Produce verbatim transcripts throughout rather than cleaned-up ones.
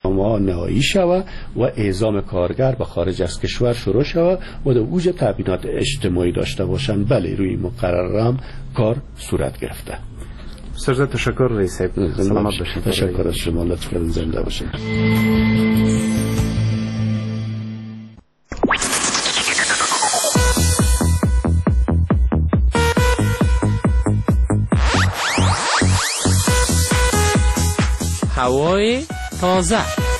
ما نهایی شود و اعزام کارگر به خارج از کشور شروع شود و در اوج تأمینات اجتماعی داشته باشند. بله روی مقرر هم کار صورت گرفته. سرزاد تشکر رئیس صاحب. سلامت باشید. تشکر از شما، لطف کردین، زنده باشید. هوای تازه.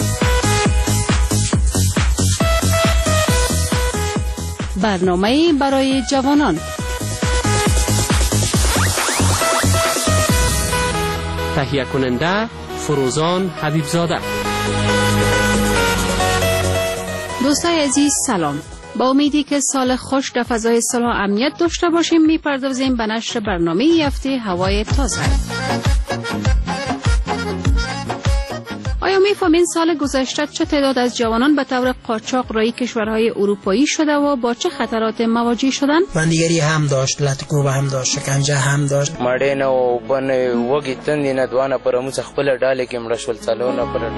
برنامه برای جوانان. تهیه کننده فروزان حبیبزاده. دوستای عزیز سلام. با امیدی که سال خوش در فضای صلح و امنیت داشته باشیم، میپردازیم به نشر برنامه این هفته هوای تازه. آیا میفهمین سال گذشته چه تعداد از جوانان به طور قاچاق رای کشورهای اروپایی شده و با چه خطرات مواجه شدند؟ بندیگری هم داشت، لطکوب هم داشت، شکنجه هم داشت. مړې نه او بن وګی تندې نه دوانه پر موږ خپل ډالې کې مړ شول څلونه پر.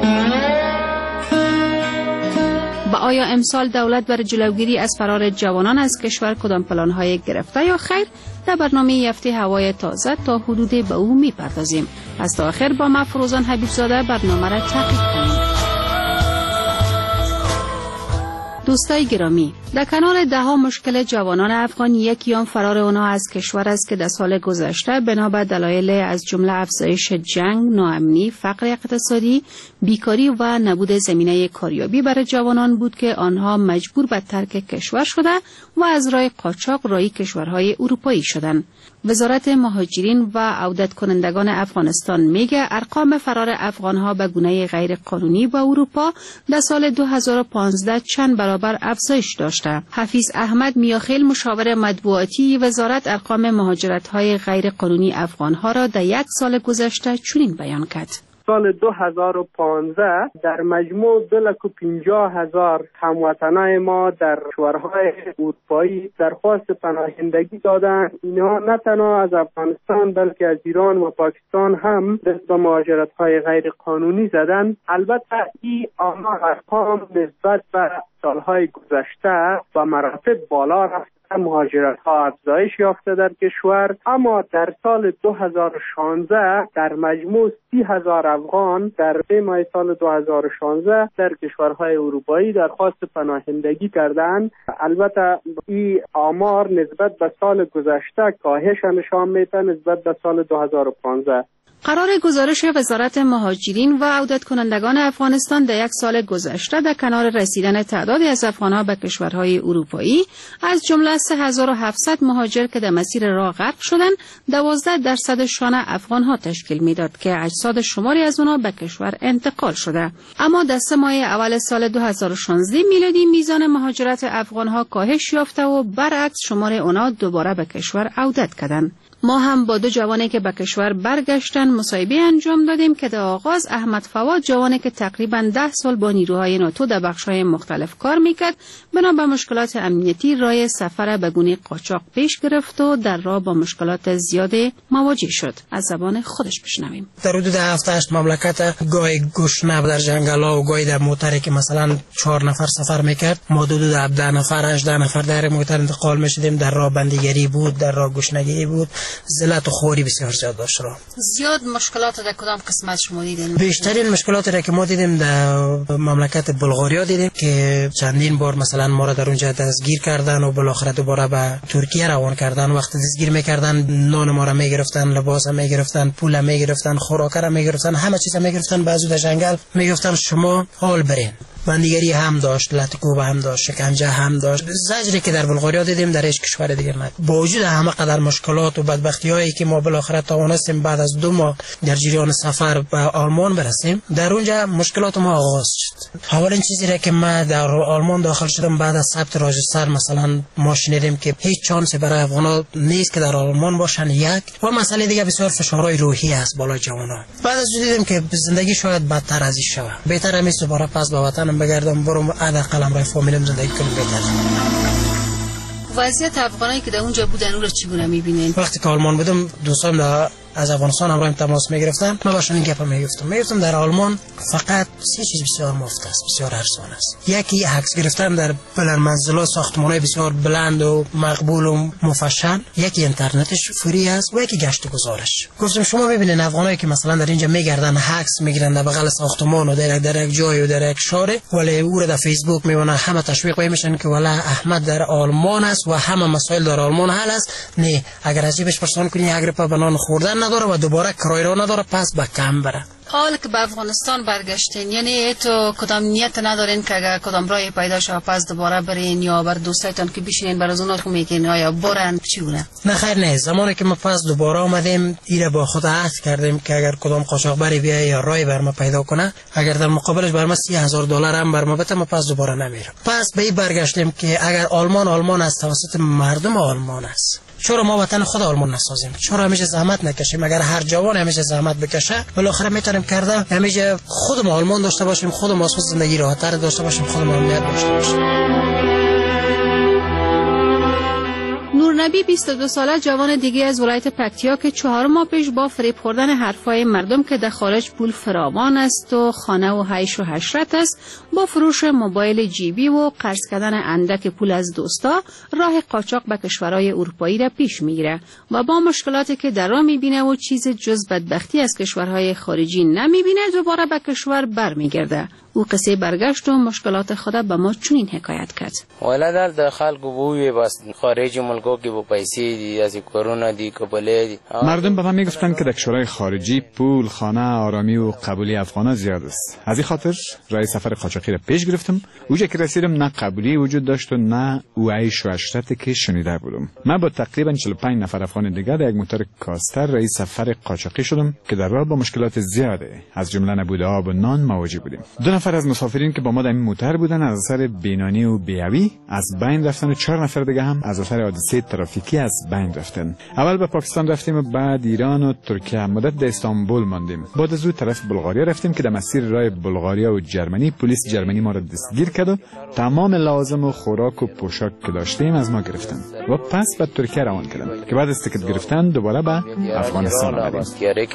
با آیا امسال دولت برای جلوگیری از فرار جوانان از کشور کدام پلان‌های گرفته یا خیر؟ در برنامه هفته هوای تازه تا حدود به او میپردازیم. از تا آخر با ما فروزان حبیبزاده برنامه را تعقیب کنید. دوستای گرامی، در کنار ده ها مشکل جوانان افغان، یکی آن فرار آنها از کشور است که در سال گذشته بنا به دلایل از جمله افزایش جنگ، ناامنی، فقر اقتصادی، بیکاری و نبود زمینه کاریابی برای جوانان بود که آنها مجبور به ترک کشور شده و از راه قاچاق راه کشورهای اروپایی شدند. وزارت مهاجرین و عودت کنندگان افغانستان میگه ارقام فرار افغانها به گونه غیر قانونی به اروپا در سال دو هزار و پانزده چند برابر افزایش داشته. حفیظ احمد میاخیل، مشاور مطبوعاتی وزارت، ارقام مهاجرت‌های غیر قانونی افغانها را در یک سال گذشته چنین بیان کرد: سال دو هزار و پانزده در مجموع دو لک و پنجاه هزار هموطنای ما در کشورهای اروپایی درخواست پناهندگی دادند. اینها نه تنها از افغانستان بلکه از ایران و پاکستان هم دست به مهاجرت‌های غیر قانونی زدند. البته این آمار ارقام نسبت به سالهای گذشته و مراتب بالا رفت. مهاجرت ها افزایش یافته در کشور، اما در سال دو هزار و شانزده در مجموع سی هزار افغان در سه ماه سال دو هزار و شانزده در کشورهای اروپایی درخواست پناهندگی کردند. البته این آمار نسبت به سال گذشته کاهش نشان میده نسبت به سال دو هزار و پانزده. قرار گزارش وزارت مهاجرین و عودت کنندگان افغانستان در یک سال گذشته در کنار رسیدن تعدادی از افغانها به کشورهای اروپایی، از جمله سه هزار و هفتصد مهاجر که در مسیر راه غرق شدند، دوازده درصدشان افغانها تشکیل میداد که اجساد شماری از آنها به کشور انتقال شده. اما در سه ماه اول سال دو هزار و شانزده میلادی میزان مهاجرت افغانها کاهش یافته و برعکس شمار آنها دوباره به کشور عودت کردند. ما هم با دو جوانی که به کشور برگشتن مصاحبه انجام دادیم که در آغاز احمد فواد، جوانی که تقریباً ده سال با نیروهای ناتو در بخش‌های مختلف کار میکرد، بنا به مشکلات امنیتی راه سفر به گونه قاچاق پیش گرفت و در راه با مشکلات زیاده مواجه شد. از زبان خودش بشنویم. در حدود هفت هشت مملکت گاهی گشنه در جنگل‌ها و گاهی در موتری که مثلا چهار نفر سفر میکرد، ما حدود ده نفر هجده نفر در موتر انتقال میشدیم. در راه بندیگری بود، در راه گشنگی بود، ذلت و خوری بسیار زیاد داشت. را زیاد مشکلات در کدام قسمت شما دیدین؟ بیشترین مشکلات را که ما دیدیم در مملکت بلغاریا دیدیم که چندین بار مثلا ما را در اونجا دستگیر کردن و بالاخره دوباره به ترکیه روان کردن. وقتی دستگیر میکردن نان ما را میگرفتن، لباس هم میگرفتن، پول هم میگرفتن، خوراک هم میگرفتن، همه چیز هم میگرفتن. بعضی در جنگل میگفتن شما حال برین. بندیگری هم داشت، لطکوب هم داشت، شکنجه هم داشت. زجری که در بلغاریا دیدیم در هیچ کشور دیگه نه. با وجود همه قدر مشکلات و بدبختی‌هایی که ما بالاخره توانستیم بعد از دو ماه در جریان سفر به آلمان برسیم، در اونجا مشکلات ما آغاز شد. اولین چیزی را که ما در آلمان داخل شدم بعد از ثبت راجستر مثلا ما شنیدیم که هیچ چانسی برای افغان‌ها نیست که در آلمان باشن. یک و مسئله دیگه بسیار فشارهای روحی است بالای جوانان. بعد از دیدیم که زندگی شاید بدتر از این شود. بهتره میست دوباره پس به وطن بگردم، برم حداقل امرای فامیلم زندگی کنم بهتر. وضعیت افغانایی که در اونجا بودن او را چگونه می‌بینید؟ وقتی که آلمان بودم دوستان در از افغانستان همراه تماس میگرفتن، من باشون این گپا میگفتم میگفتم در آلمان فقط سه چیز بسیار مفت است، بسیار ارزان است. یکی عکس گرفتن در بلند منزلات، ساختمان‌های بسیار بلند و مقبول و مفشن، یکی اینترنتش فری است و یکی گشت و گزارش. گفتم شما ببینید افغانایی که مثلا در اینجا میگردن عکس میگیرن در بغل ساختمان و در در یک جای و در یک شهر، ولی او رو در فیسبوک میونه همه تشویق میشن که والا احمد در آلمان است و همه مسائل در آلمان حل است. نه، اگر عجیبش پرسان کنی اگر پا بنان خوردن نداره و دوباره کرایه را نداره، پس به کم بره. حال که به افغانستان برگشتین، یعنی تو کدام نیت ندارین که اگر کدام راهی پیدا شه پس دوباره برین یا بر دوستایتان که بشینین بر از اونا خو میگین آیا برن چیونه؟ نه خیر، نه. زمانی که ما پس دوباره اومدیم ایره با خود عهد کردیم که اگر کدام قاچاقبری بیای یا راهی بر ما پیدا کنه، اگر در مقابلش بر ما سی هزار دلار هم بر ما بده، ما پس دوباره نمیرم. پس به این برگشتیم که اگر آلمان آلمان است توسط مردم آلمان است، چرا ما وطن خود آلمان نسازیم؟ چرا همیشه زحمت نکشیم؟ اگر هر جوان همیشه زحمت بکشه بالاخره میتونیم کرده همیشه خودمون آلمان داشته باشیم، خودمون واسه زندگی راحت‌تر داشته باشیم، خودمون امنیت داشته باشیم. نورنبی بیست و دو ساله جوان دیگه از ولایت پکتیا که چهار ماه پیش با فریب خوردن حرفای مردم که در خارج پول فراوان است و خانه و حیش و حشرت است، با فروش موبایل جیبی و قرض کردن اندک پول از دوستا راه قاچاق به کشورهای اروپایی را پیش میگیره و با مشکلاتی که در راه میبینه و چیز جز بدبختی از کشورهای خارجی نمیبینه دوباره به کشور برمیگرده. او قصه برگشت و مشکلات خود به ما چنین حکایت کرد. والا در خلکو بوی بس خارج ملکو کې به پیسې دي، از کرونا دی کبلې دي. مردم به من میگفتن که در کشورهای خارجی پول، خانه، آرامی و قبولی افغانا زیاد است. از این خاطر راه سفر قاچاقی را پیش گرفتم. اونجا که رسیدم نه قبولی وجود داشت و نه او عیش و عشرتی که شنیده بودم. من با تقریبا چهل و پنج نفر افغان دیگر در یک موتور کاستر راه سفر قاچاقی شدم که در راه با مشکلات زیاده از جمله نبود آب و نان مواجه بودیم. دو نفر از مسافرین که با ما در این موتور بودن از اثر بینانی و بیاوی از بین رفتن و چهار نفر دیگه هم از اثر حادثه ترافیکی از بین رفتن. اول به پاکستان رفتیم و بعد ایران و ترکیه. مدت در استانبول ماندیم. بعد از او طرف بلغاریا رفتیم که در مسیر راه بلغاریا و جرمنی پلیس جرمنی ما را دستگیر کرد و تمام لازم و خوراک و پوشاک که داشتیم از ما گرفتن و پس به ترکیه روان کردن که بعد از تیکت گرفتن دوباره به افغانستان آمدیم.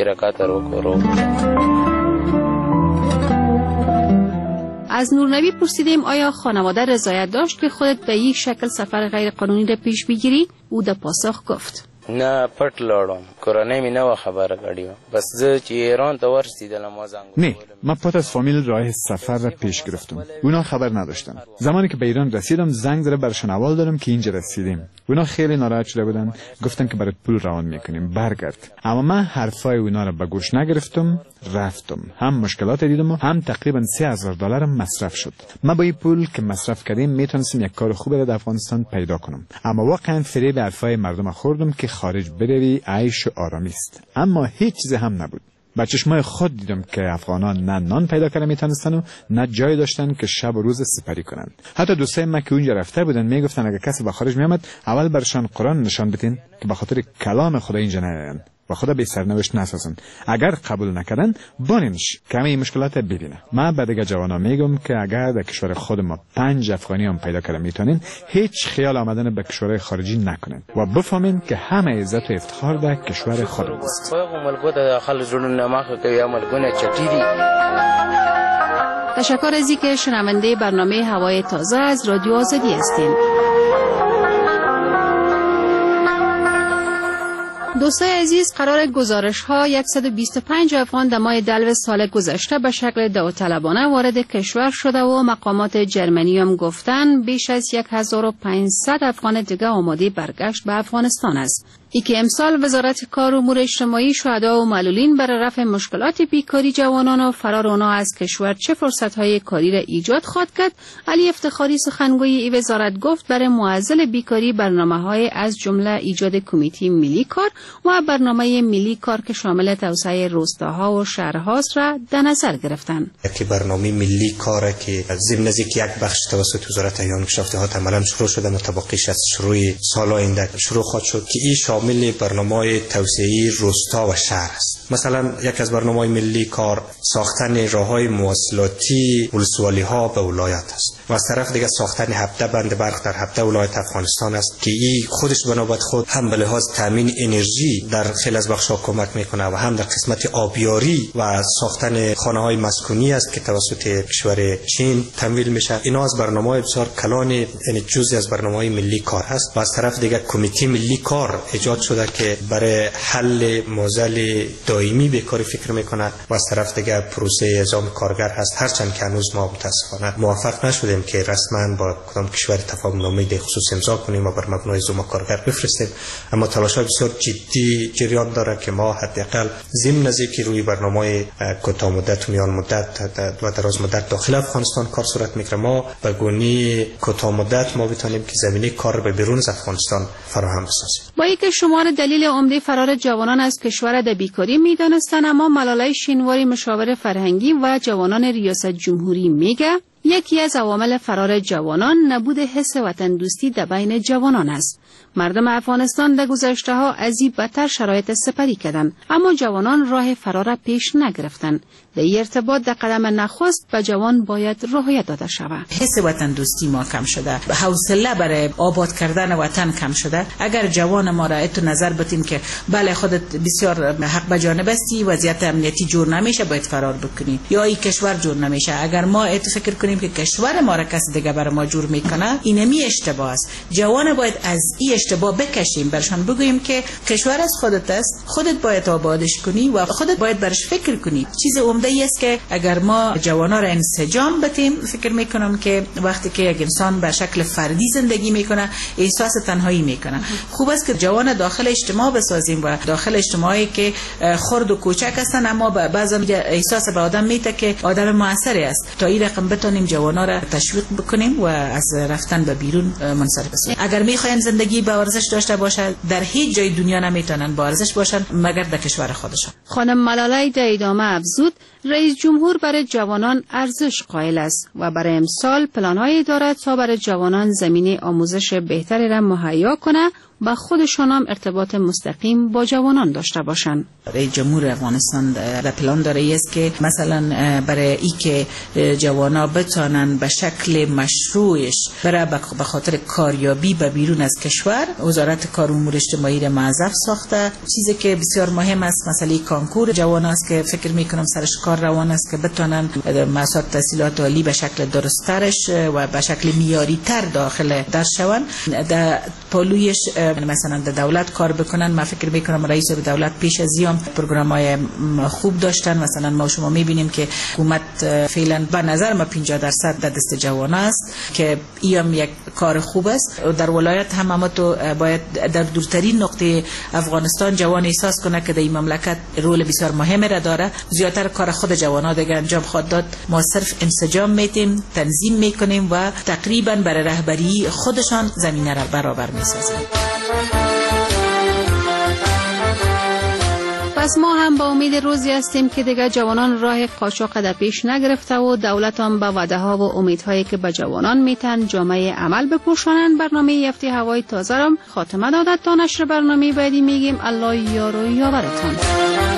از نورنبی پرسیدیم آیا خانواده رضایت داشت که خودت به یک شکل سفر غیر قانونی را پیش بگیری؟ او در پاسخ گفت نه پټ لاړم، کورنۍ مې نه خبره کړې، بس زه چې ایران ته ورسیدلم ما زنګ نه، من پات از فامیل راه سفر را پیش گرفتم. اونا خبر نداشتن. زمانی که به ایران رسیدم زنگ زده برشان اول دادم که اینجا رسیدیم. اونا خیلی ناراحت شده بودن، گفتن که برات پول روان میکنیم برگرد. اما من حرفای اونا را به گوش نگرفتم، رفتم. هم مشکلات دیدم و هم تقریبا سه هزار دلار مصرف شد. من با این پول که مصرف کردیم میتونستم یک کار خوب در افغانستان پیدا کنم. اما واقعا فریب حرفای مردم خوردم که خارج بروی عیش و آرامی است. اما هیچ چیز هم نبود. با چشمای خود دیدم که افغانان نه نان پیدا کردن میتونستن و نه جای داشتن که شب و روز سپری کنند. حتی دوستای من که اونجا رفته بودن میگفتن اگه کسی به خارج میامد اول برشان قرآن نشان بدین که به خاطر کلام خدا اینجا نیاین و خدا به سرنوشت نسازن. اگر قبول نکردن بانینش که همه این مشکلات ببینه. من به دیگه جوانا میگم که اگر در کشور خود ما پنج افغانی هم پیدا کردن میتونین هیچ خیال آمدن به کشورهای خارجی نکنین و بفهمین که همه عزت و افتخار در کشور خود است. تشکر از اینکه شنونده برنامه هوای تازه از رادیو آزادی هستین. دوستای عزیز، قرار گزارش ها صد و بیست و پنج افغان در ماه دلو سال گذشته به شکل داوطلبانه وارد کشور شده و مقامات جرمنی هم گفتن بیش از هزار و پانصد افغان دیگه آماده برگشت به افغانستان است. ای که امسال وزارت کار و امور اجتماعی شهدا و معلولین برای رفع مشکلات بیکاری جوانان و فرار آنها از کشور چه فرصت‌های کاری را ایجاد خواهد کرد، علی افتخاری سخنگوی ای وزارت گفت برای معضل بیکاری برنامه‌های از جمله ایجاد کمیته ملی کار و برنامه ملی کار که شامل توسعه روستاها و شهرهاست را در نظر گرفتند. که برنامه ملی کار که ضمن از یک بخش توسط وزارت ایان کشافته‌ها عملاً شروع شده متبقیش از شروع سال آینده شروع خواهد شد که این شامل برنامه توسعه روستا و شهر است. مثلا یک از برنامه‌های ملی کار ساختن راه‌های مواصلاتی ولسوالی‌ها به ولایت است. و از طرف دیگه ساختن هفته بند برق در هفته ولایت افغانستان است که این خودش بنابرای خود هم به لحاظ تامین انرژی در خیلی از بخش‌ها کمک میکنه و هم در قسمت آبیاری و ساختن خانه‌های مسکونی است که توسط کشور چین تمویل میشه. اینا از برنامه‌های بسیار کلان، یعنی جزئی از برنامه‌های ملی کار هست. و از طرف دیگه کمیته ملی کار ایجاد شده که برای حل معضل دائمی بیکاری فکر میکنه و از طرف دیگه پروسه اعزام کارگر هست، هرچند که هنوز ما متاسفانه موفق نشدیم که رسما با کدام کشور تفاهم نامه در خصوص امضا کنیم و بر مبنای اعزام کارگر بفرستیم. اما تلاش‌های بسیار جدی جریان داره که ما حداقل ضمن از اینکه روی برنامه کوتاه مدت و میان مدت و دراز مدت داخل افغانستان کار صورت میگیره، ما به گونه کوتاه مدت ما بتونیم که زمینه کار به بیرون از افغانستان فراهم بسازیم. با اینکه شمار دلیل عمده فرار جوانان از کشور در بیکاری میدانستند، اما ملالای شینواری مشاور فرهنگی و جوانان ریاست جمهوری میگه یکی از عوامل فرار جوانان نبود حس وطن دوستی در بین جوانان است. مردم افغانستان در گذشته‌ها از این بدتر شرایط سپری کردند، اما جوانان راه فرار پیش نگرفتند. در این ارتباط در قدم نخست به جوان باید راهیت داده شود. حس وطن دوستی ما کم شده، حوصله برای آباد کردن وطن کم شده. اگر جوان ما را اتو نظر بتیم که بله خودت بسیار حق به جانب هستی، وضعیت امنیتی جور نمیشه باید فرار بکنی، یا این کشور جور نمیشه، اگر ما اتو فکر کنیم که کشور ما را کسی دیگه برای ما جور میکنه، اینمی اشتباه است. جوان باید از این اشتباه بکشیم، برشان بگوییم که کشور از خودت است، خودت باید آبادش کنی و خودت باید برش فکر کنی. چیز عمده است که اگر ما جوانا را انسجام بدیم، فکر میکنم که وقتی که یک انسان به شکل فردی زندگی میکنه احساس تنهایی میکنه. خوب است که جوان داخل اجتماع بسازیم و داخل اجتماعی که خرد و کوچک هستن، اما بعضی احساس به آدم میده که آدم موثری است. تا این رقم بتونیم جوانا را تشویق بکنیم و از رفتن به بیرون منصرف بسازیم. اگر میخواین زندگی با ارزش داشته باشه، در هیچ جای دنیا نمیتونن با ارزش باشن مگر در کشور خودشون. خانم ملالای در ادامه افزود رئیس جمهور برای جوانان ارزش قائل است و برای امسال پلان‌هایی دارد تا برای جوانان زمینه آموزش بهتری را مهیا کنه و خودشان هم ارتباط مستقیم با جوانان داشته باشند. رئیس جمهور افغانستان در پلان داره است که مثلا برای ای که جوانا بتانن به شکل مشروعش برای به خاطر کاریابی به بیرون از کشور، وزارت کار و امور اجتماعی را موظف ساخته. چیزی که بسیار مهم است مسئله کانکور جوان است که فکر میکنم سرش کار روان است که بتانن مسائل تحصیلات عالی به شکل درسترش و به شکل معیاری تر داخل درس شوند. در پالویش مثلا در دولت کار بکنن. من فکر میکنم رئیس دولت پیش از ایام پروگرام‌های خوب داشتن. مثلا ما شما میبینیم که حکومت فعلا به نظر ما پنجاه درصد در دست جوان است که ایام یک کار خوب است. در ولایت هم ما تو باید در دورترین نقطه افغانستان جوان احساس کنه که در این مملکت رول بسیار مهمی را داره. زیاتر کار خود جوانا دیگه انجام خواهد داد. ما صرف انسجام میتیم، تنظیم میکنیم و تقریبا برای رهبری خودشان زمینه را برابر میسازیم. پس ما هم با امید روزی هستیم که دیگر جوانان راه قاچاق در پیش نگرفته و دولت هم با وعده ها و امیدهایی که به جوانان میتن جامعه عمل بپوشانند. برنامه یفته هوای تازه را خاتمه دادد. تا نشر برنامه بعدی میگیم الله یار و یاورتان.